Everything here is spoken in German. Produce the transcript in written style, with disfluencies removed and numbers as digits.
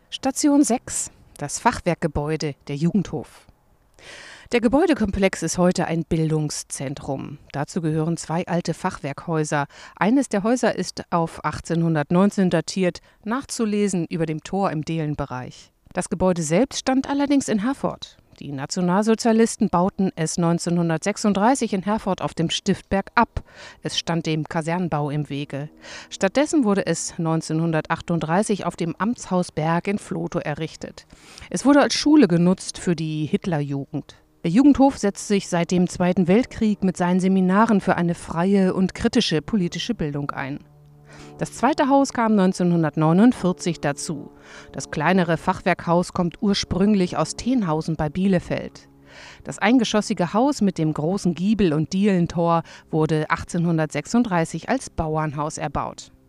Station 6, das Fachwerkgebäude, der Jugendhof. Der Gebäudekomplex ist heute ein Bildungszentrum. Dazu gehören 2 alte Fachwerkhäuser. Eines der Häuser ist auf 1819 datiert, nachzulesen über dem Tor im Dehlenbereich. Das Gebäude selbst stand allerdings in Herford. Die Nationalsozialisten bauten es 1936 in Herford auf dem Stiftberg ab. Es stand dem Kasernenbau im Wege. Stattdessen wurde es 1938 auf dem Amtshaus Berg in Vlotho errichtet. Es wurde als Schule genutzt für die Hitlerjugend. Der Jugendhof setzt sich seit dem Zweiten Weltkrieg mit seinen Seminaren für eine freie und kritische politische Bildung ein. Das zweite Haus kam 1949 dazu. Das kleinere Fachwerkhaus kommt ursprünglich aus Tenhausen bei Bielefeld. Das eingeschossige Haus mit dem großen Giebel und Dielentor wurde 1836 als Bauernhaus erbaut.